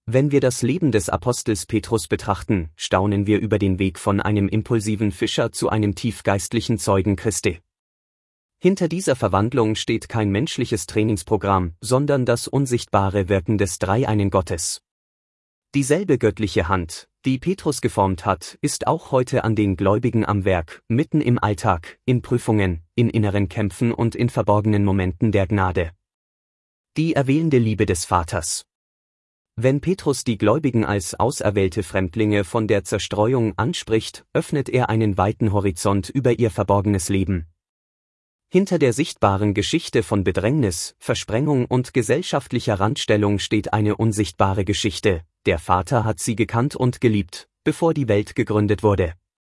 Wenn wir das Leben des Apostels Petrus betrachten, staunen wir über den Weg von einem impulsiven Fischer zu einem tiefgeistlichen Zeugen Christi. Hinter dieser Verwandlung steht kein menschliches Trainingsprogramm, sondern das unsichtbare Wirken des dreieinen Gottes. Dieselbe göttliche Hand, die Petrus geformt hat, ist auch heute an den Gläubigen am Werk, mitten im Alltag, in Prüfungen, in inneren Kämpfen und in verborgenen Momenten der Gnade. Die erwählende Liebe des Vaters. Wenn Petrus die Gläubigen als auserwählte Fremdlinge von der Zerstreuung anspricht, öffnet er einen weiten Horizont über ihr verborgenes Leben. Hinter der sichtbaren Geschichte von Bedrängnis, Versprengung und gesellschaftlicher Randstellung steht eine unsichtbare Geschichte. Der Vater hat sie gekannt und geliebt, bevor die Welt gegründet wurde.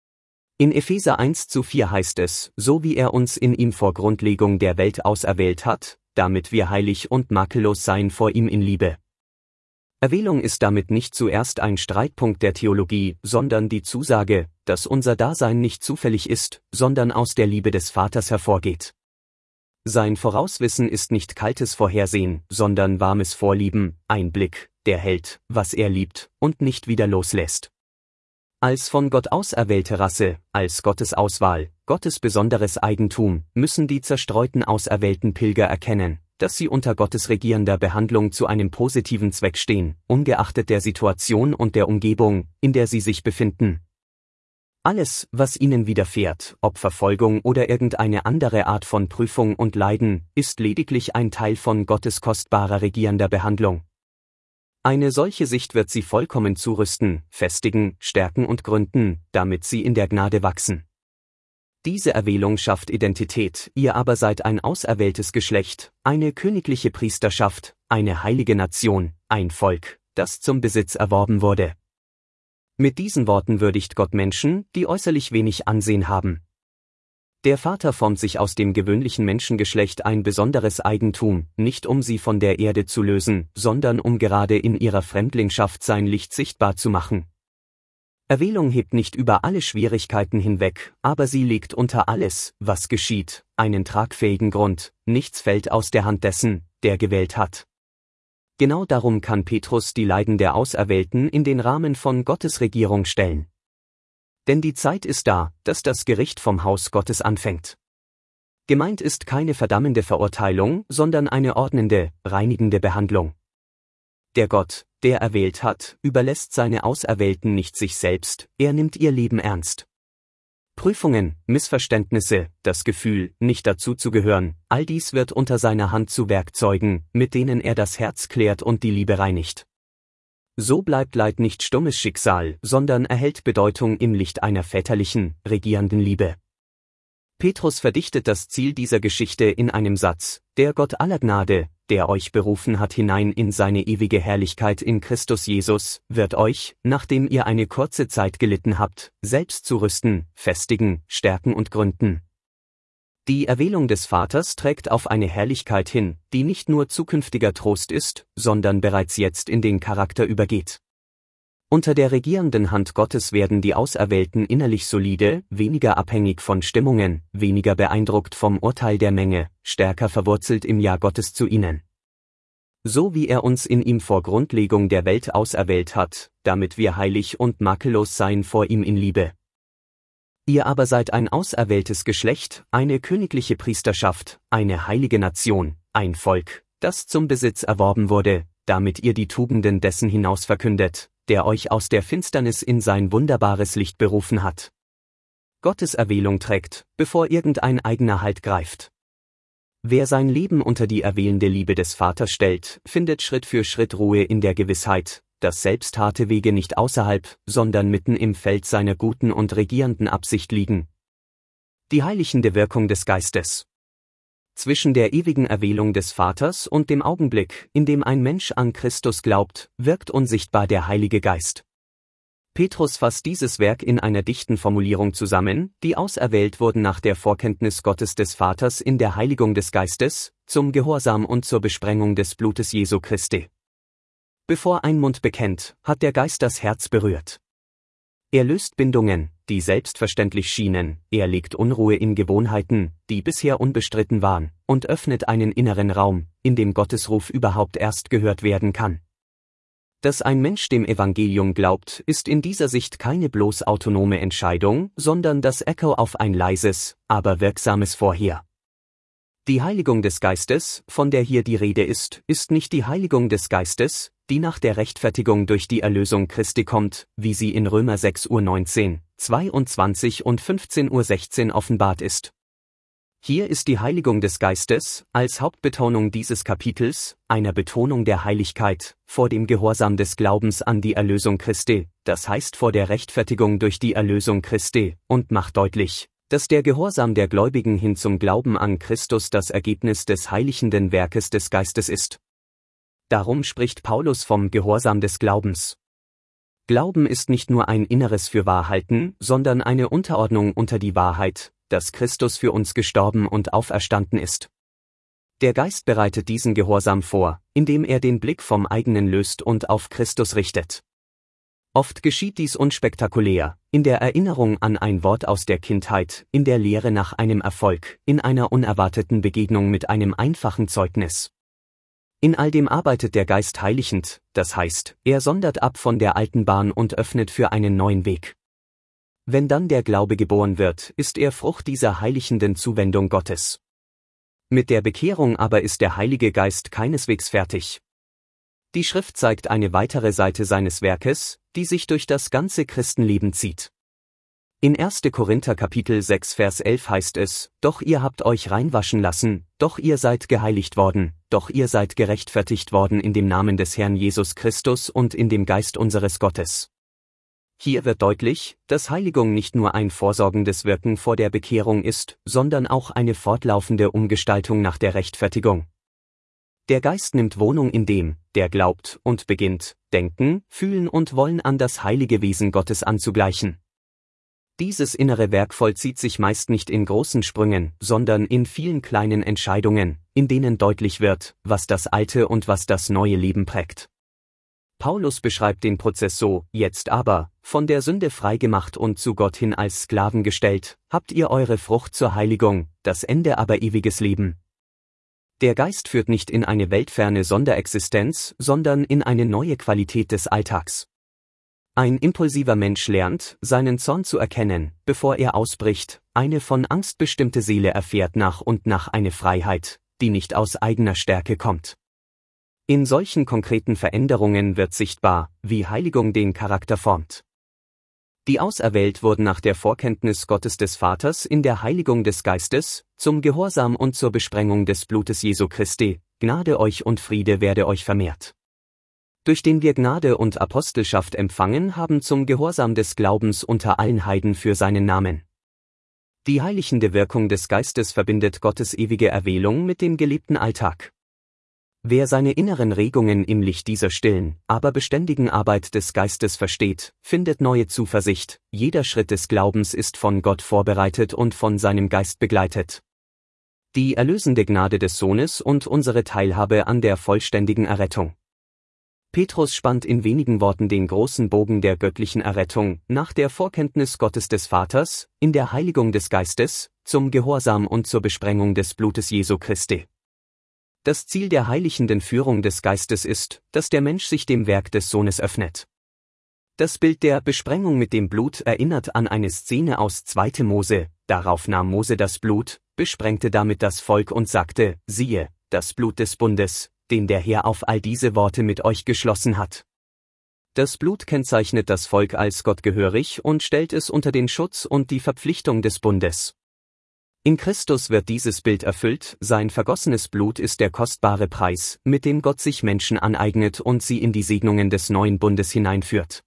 In Epheser 1:4 heißt es, so wie er uns in ihm vor Grundlegung der Welt auserwählt hat, damit wir heilig und makellos seien vor ihm in Liebe. Erwählung ist damit nicht zuerst ein Streitpunkt der Theologie, sondern die Zusage, dass unser Dasein nicht zufällig ist, sondern aus der Liebe des Vaters hervorgeht. Sein Vorauswissen ist nicht kaltes Vorhersehen, sondern warmes Vorlieben, ein Blick, der hält, was er liebt, und nicht wieder loslässt. Als von Gott auserwählte Rasse, als Gottes Auswahl, Gottes besonderes Eigentum, müssen die zerstreuten auserwählten Pilger erkennen, dass sie unter Gottes regierender Behandlung zu einem positiven Zweck stehen, ungeachtet der Situation und der Umgebung, in der sie sich befinden. Alles, was ihnen widerfährt, ob Verfolgung oder irgendeine andere Art von Prüfung und Leiden, ist lediglich ein Teil von Gottes kostbarer regierender Behandlung. Eine solche Sicht wird sie vollkommen zurüsten, festigen, stärken und gründen, damit sie in der Gnade wachsen. Diese Erwählung schafft Identität, ihr aber seid ein auserwähltes Geschlecht, eine königliche Priesterschaft, eine heilige Nation, ein Volk, das zum Besitz erworben wurde. Mit diesen Worten würdigt Gott Menschen, die äußerlich wenig Ansehen haben. Der Vater formt sich aus dem gewöhnlichen Menschengeschlecht ein besonderes Eigentum, nicht um sie von der Erde zu lösen, sondern um gerade in ihrer Fremdlingschaft sein Licht sichtbar zu machen. Erwählung hebt nicht über alle Schwierigkeiten hinweg, aber sie legt unter alles, was geschieht, einen tragfähigen Grund, nichts fällt aus der Hand dessen, der gewählt hat. Genau darum kann Petrus die Leiden der Auserwählten in den Rahmen von Gottes Regierung stellen. Denn die Zeit ist da, dass das Gericht vom Haus Gottes anfängt. Gemeint ist keine verdammende Verurteilung, sondern eine ordnende, reinigende Behandlung. Der Gott, der erwählt hat, überlässt seine Auserwählten nicht sich selbst, er nimmt ihr Leben ernst. Prüfungen, Missverständnisse, das Gefühl, nicht dazuzugehören, all dies wird unter seiner Hand zu Werkzeugen, mit denen er das Herz klärt und die Liebe reinigt. So bleibt Leid nicht stummes Schicksal, sondern erhält Bedeutung im Licht einer väterlichen, regierenden Liebe. Petrus verdichtet das Ziel dieser Geschichte in einem Satz: Der Gott aller Gnade, der euch berufen hat hinein in seine ewige Herrlichkeit in Christus Jesus, wird euch, nachdem ihr eine kurze Zeit gelitten habt, selbst zurüsten, festigen, stärken und gründen. Die Erwählung des Vaters trägt auf eine Herrlichkeit hin, die nicht nur zukünftiger Trost ist, sondern bereits jetzt in den Charakter übergeht. Unter der regierenden Hand Gottes werden die Auserwählten innerlich solide, weniger abhängig von Stimmungen, weniger beeindruckt vom Urteil der Menge, stärker verwurzelt im Ja Gottes zu ihnen. So wie er uns in ihm vor Grundlegung der Welt auserwählt hat, damit wir heilig und makellos seien vor ihm in Liebe. Ihr aber seid ein auserwähltes Geschlecht, eine königliche Priesterschaft, eine heilige Nation, ein Volk, das zum Besitz erworben wurde, damit ihr die Tugenden dessen hinaus verkündet, der euch aus der Finsternis in sein wunderbares Licht berufen hat. Gottes Erwählung trägt, bevor irgendein eigener Halt greift. Wer sein Leben unter die erwählende Liebe des Vaters stellt, findet Schritt für Schritt Ruhe in der Gewissheit, dass selbst harte Wege nicht außerhalb, sondern mitten im Feld seiner guten und regierenden Absicht liegen. Die heiligende Wirkung des Geistes. Zwischen der ewigen Erwählung des Vaters und dem Augenblick, in dem ein Mensch an Christus glaubt, wirkt unsichtbar der Heilige Geist. Petrus fasst dieses Werk in einer dichten Formulierung zusammen: Die auserwählt wurden nach der Vorkenntnis Gottes des Vaters in der Heiligung des Geistes, zum Gehorsam und zur Besprengung des Blutes Jesu Christi. Bevor ein Mund bekennt, hat der Geist das Herz berührt. Er löst Bindungen, die selbstverständlich schienen, er legt Unruhe in Gewohnheiten, die bisher unbestritten waren, und öffnet einen inneren Raum, in dem Gottes Ruf überhaupt erst gehört werden kann. Dass ein Mensch dem Evangelium glaubt, ist in dieser Sicht keine bloß autonome Entscheidung, sondern das Echo auf ein leises, aber wirksames Vorher. Die Heiligung des Geistes, von der hier die Rede ist nicht die Heiligung des Geistes, die nach der Rechtfertigung durch die Erlösung Christi kommt, wie sie in Römer 6:19, 22 und 15:16 offenbart ist. Hier ist die Heiligung des Geistes, als Hauptbetonung dieses Kapitels, einer Betonung der Heiligkeit, vor dem Gehorsam des Glaubens an die Erlösung Christi, das heißt vor der Rechtfertigung durch die Erlösung Christi, und macht deutlich, dass der Gehorsam der Gläubigen hin zum Glauben an Christus das Ergebnis des heilichenden Werkes des Geistes ist. Darum spricht Paulus vom Gehorsam des Glaubens. Glauben ist nicht nur ein inneres Fürwahrhalten, sondern eine Unterordnung unter die Wahrheit, dass Christus für uns gestorben und auferstanden ist. Der Geist bereitet diesen Gehorsam vor, indem er den Blick vom eigenen löst und auf Christus richtet. Oft geschieht dies unspektakulär, in der Erinnerung an ein Wort aus der Kindheit, in der Lehre nach einem Erfolg, in einer unerwarteten Begegnung mit einem einfachen Zeugnis. In all dem arbeitet der Geist heiligend, das heißt, er sondert ab von der alten Bahn und öffnet für einen neuen Weg. Wenn dann der Glaube geboren wird, ist er Frucht dieser heiligenden Zuwendung Gottes. Mit der Bekehrung aber ist der Heilige Geist keineswegs fertig. Die Schrift zeigt eine weitere Seite seines Werkes, die sich durch das ganze Christenleben zieht. In 1. Korinther Kapitel 6 Vers 11 heißt es, doch ihr habt euch reinwaschen lassen, doch ihr seid geheiligt worden, doch ihr seid gerechtfertigt worden in dem Namen des Herrn Jesus Christus und in dem Geist unseres Gottes. Hier wird deutlich, dass Heiligung nicht nur ein vorsorgendes Wirken vor der Bekehrung ist, sondern auch eine fortlaufende Umgestaltung nach der Rechtfertigung. Der Geist nimmt Wohnung in dem, der glaubt, und beginnt, Denken, Fühlen und Wollen an das heilige Wesen Gottes anzugleichen. Dieses innere Werk vollzieht sich meist nicht in großen Sprüngen, sondern in vielen kleinen Entscheidungen, in denen deutlich wird, was das alte und was das neue Leben prägt. Paulus beschreibt den Prozess so, jetzt aber, von der Sünde freigemacht und zu Gott hin als Sklaven gestellt, habt ihr eure Frucht zur Heiligung, das Ende aber ewiges Leben. Der Geist führt nicht in eine weltferne Sonderexistenz, sondern in eine neue Qualität des Alltags. Ein impulsiver Mensch lernt, seinen Zorn zu erkennen, bevor er ausbricht, eine von Angst bestimmte Seele erfährt nach und nach eine Freiheit, die nicht aus eigener Stärke kommt. In solchen konkreten Veränderungen wird sichtbar, wie Heiligung den Charakter formt. Die auserwählt wurden nach der Vorkenntnis Gottes des Vaters in der Heiligung des Geistes, zum Gehorsam und zur Besprengung des Blutes Jesu Christi, Gnade euch und Friede werde euch vermehrt. Durch den wir Gnade und Apostelschaft empfangen haben zum Gehorsam des Glaubens unter allen Heiden für seinen Namen. Die heiligende Wirkung des Geistes verbindet Gottes ewige Erwählung mit dem gelebten Alltag. Wer seine inneren Regungen im Licht dieser stillen, aber beständigen Arbeit des Geistes versteht, findet neue Zuversicht, jeder Schritt des Glaubens ist von Gott vorbereitet und von seinem Geist begleitet. Die erlösende Gnade des Sohnes und unsere Teilhabe an der vollständigen Errettung. Petrus spannt in wenigen Worten den großen Bogen der göttlichen Errettung, nach der Vorkenntnis Gottes des Vaters, in der Heiligung des Geistes, zum Gehorsam und zur Besprengung des Blutes Jesu Christi. Das Ziel der heiligenden Führung des Geistes ist, dass der Mensch sich dem Werk des Sohnes öffnet. Das Bild der Besprengung mit dem Blut erinnert an eine Szene aus 2. Mose, darauf nahm Mose das Blut, besprengte damit das Volk und sagte, siehe, das Blut des Bundes, den der Herr auf all diese Worte mit euch geschlossen hat. Das Blut kennzeichnet das Volk als Gott gehörig und stellt es unter den Schutz und die Verpflichtung des Bundes. In Christus wird dieses Bild erfüllt, sein vergossenes Blut ist der kostbare Preis, mit dem Gott sich Menschen aneignet und sie in die Segnungen des neuen Bundes hineinführt.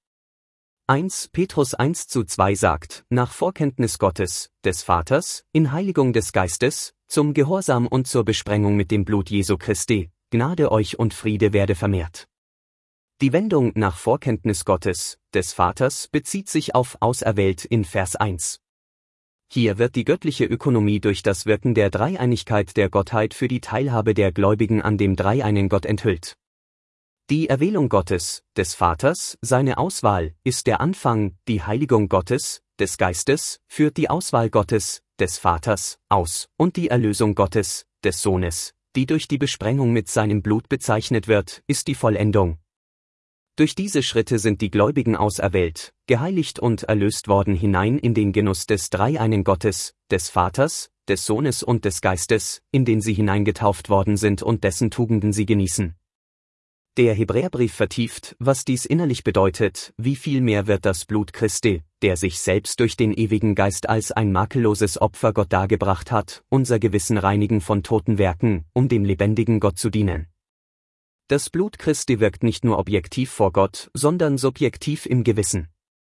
1. Petrus 1:2 sagt, nach Vorkenntnis Gottes, des Vaters, in Heiligung des Geistes, zum Gehorsam und zur Besprengung mit dem Blut Jesu Christi, Gnade euch und Friede werde vermehrt. Die Wendung nach Vorkenntnis Gottes, des Vaters, bezieht sich auf auserwählt in Vers 1. Hier wird die göttliche Ökonomie durch das Wirken der Dreieinigkeit der Gottheit für die Teilhabe der Gläubigen an dem dreieinen Gott enthüllt. Die Erwählung Gottes, des Vaters, seine Auswahl, ist der Anfang, die Heiligung Gottes, des Geistes, führt die Auswahl Gottes, des Vaters, aus, und die Erlösung Gottes, des Sohnes, die durch die Besprengung mit seinem Blut bezeichnet wird, ist die Vollendung. Durch diese Schritte sind die Gläubigen auserwählt, geheiligt und erlöst worden hinein in den Genuss des dreieinen Gottes, des Vaters, des Sohnes und des Geistes, in den sie hineingetauft worden sind und dessen Tugenden sie genießen. Der Hebräerbrief vertieft, was dies innerlich bedeutet, wie viel mehr wird das Blut Christi, der sich selbst durch den ewigen Geist als ein makelloses Opfer Gott dargebracht hat, unser Gewissen reinigen von toten Werken, um dem lebendigen Gott zu dienen. Das Blut Christi wirkt nicht nur objektiv vor Gott, sondern subjektiv im Gewissen.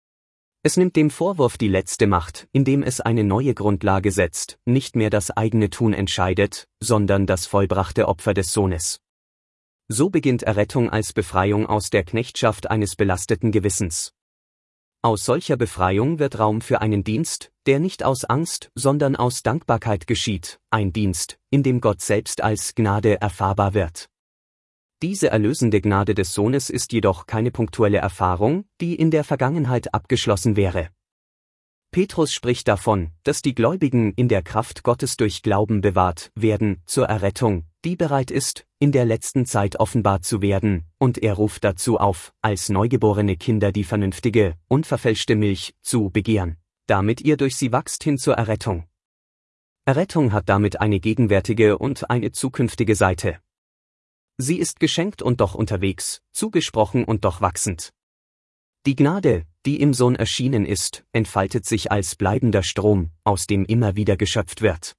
Es nimmt dem Vorwurf die letzte Macht, indem es eine neue Grundlage setzt, nicht mehr das eigene Tun entscheidet, sondern das vollbrachte Opfer des Sohnes. So beginnt Errettung als Befreiung aus der Knechtschaft eines belasteten Gewissens. Aus solcher Befreiung wird Raum für einen Dienst, der nicht aus Angst, sondern aus Dankbarkeit geschieht, ein Dienst, in dem Gott selbst als Gnade erfahrbar wird. Diese erlösende Gnade des Sohnes ist jedoch keine punktuelle Erfahrung, die in der Vergangenheit abgeschlossen wäre. Petrus spricht davon, dass die Gläubigen in der Kraft Gottes durch Glauben bewahrt werden, zur Errettung, die bereit ist, in der letzten Zeit offenbart zu werden, und er ruft dazu auf, als neugeborene Kinder die vernünftige, unverfälschte Milch zu begehren, damit ihr durch sie wachst hin zur Errettung. Errettung hat damit eine gegenwärtige und eine zukünftige Seite. Sie ist geschenkt und doch unterwegs, zugesprochen und doch wachsend. Die Gnade, die im Sohn erschienen ist, entfaltet sich als bleibender Strom, aus dem immer wieder geschöpft wird.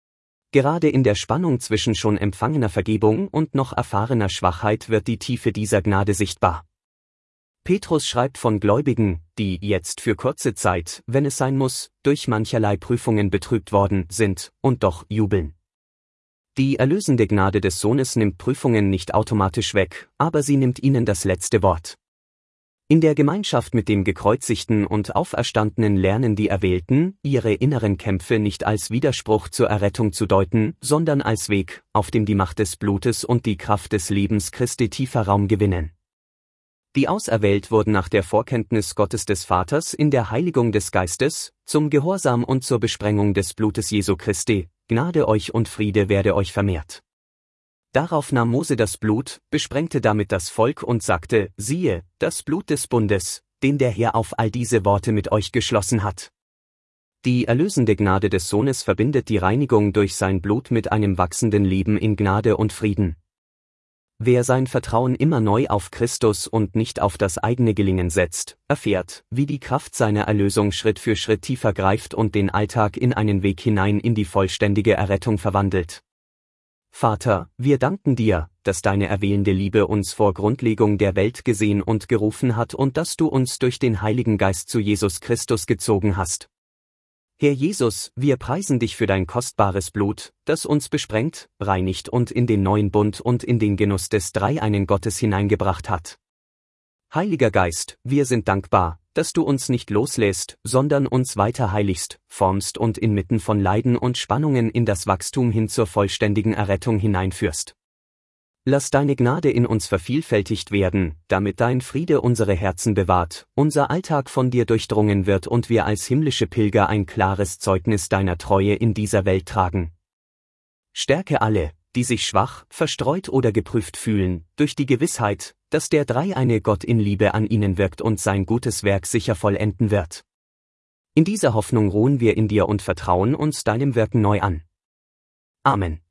Gerade in der Spannung zwischen schon empfangener Vergebung und noch erfahrener Schwachheit wird die Tiefe dieser Gnade sichtbar. Petrus schreibt von Gläubigen, die jetzt für kurze Zeit, wenn es sein muss, durch mancherlei Prüfungen betrübt worden sind, und doch jubeln. Die erlösende Gnade des Sohnes nimmt Prüfungen nicht automatisch weg, aber sie nimmt ihnen das letzte Wort. In der Gemeinschaft mit dem Gekreuzigten und Auferstandenen lernen die Erwählten, ihre inneren Kämpfe nicht als Widerspruch zur Errettung zu deuten, sondern als Weg, auf dem die Macht des Blutes und die Kraft des Lebens Christi tiefer Raum gewinnen. Die auserwählt wurden nach der Vorkenntnis Gottes des Vaters in der Heiligung des Geistes, zum Gehorsam und zur Besprengung des Blutes Jesu Christi, Gnade euch und Friede werde euch vermehrt. Darauf nahm Mose das Blut, besprengte damit das Volk und sagte, siehe, das Blut des Bundes, den der Herr auf all diese Worte mit euch geschlossen hat. Die erlösende Gnade des Sohnes verbindet die Reinigung durch sein Blut mit einem wachsenden Leben in Gnade und Frieden. Wer sein Vertrauen immer neu auf Christus und nicht auf das eigene Gelingen setzt, erfährt, wie die Kraft seiner Erlösung Schritt für Schritt tiefer greift und den Alltag in einen Weg hinein in die vollständige Errettung verwandelt. Vater, wir danken dir, dass deine erwählende Liebe uns vor Grundlegung der Welt gesehen und gerufen hat und dass du uns durch den Heiligen Geist zu Jesus Christus gezogen hast. Herr Jesus, wir preisen dich für dein kostbares Blut, das uns besprengt, reinigt und in den neuen Bund und in den Genuss des dreieinen Gottes hineingebracht hat. Heiliger Geist, wir sind dankbar, dass du uns nicht loslässt, sondern uns weiter heiligst, formst und inmitten von Leiden und Spannungen in das Wachstum hin zur vollständigen Errettung hineinführst. Lass deine Gnade in uns vervielfältigt werden, damit dein Friede unsere Herzen bewahrt, unser Alltag von dir durchdrungen wird und wir als himmlische Pilger ein klares Zeugnis deiner Treue in dieser Welt tragen. Stärke alle, die sich schwach, verstreut oder geprüft fühlen, durch die Gewissheit, dass der dreieine Gott in Liebe an ihnen wirkt und sein gutes Werk sicher vollenden wird. In dieser Hoffnung ruhen wir in dir und vertrauen uns deinem Wirken neu an. Amen.